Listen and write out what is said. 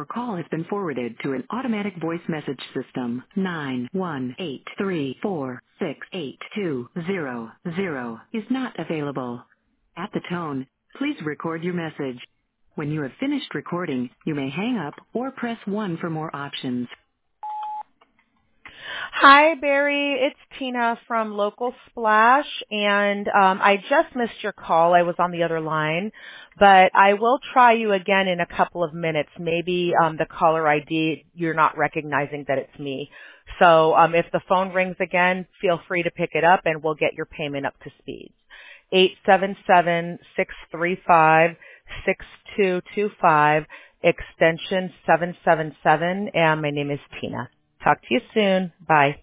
Your call has been forwarded to an automatic voice message system. 91834682000 is not available. At the tone, please record your message. When you have finished recording, you may hang up or press 1 for more options. Hi, Barry. It's Tina from Local Splash, and I just missed your call. I was on the other line, but I will try you again in a couple of minutes. Maybe the caller ID, you're not recognizing that it's me. So if the phone rings again, feel free to pick it up, and we'll get your payment up to speed. 877-635-6225, extension 777, and my name is Tina. Talk to you soon. Bye.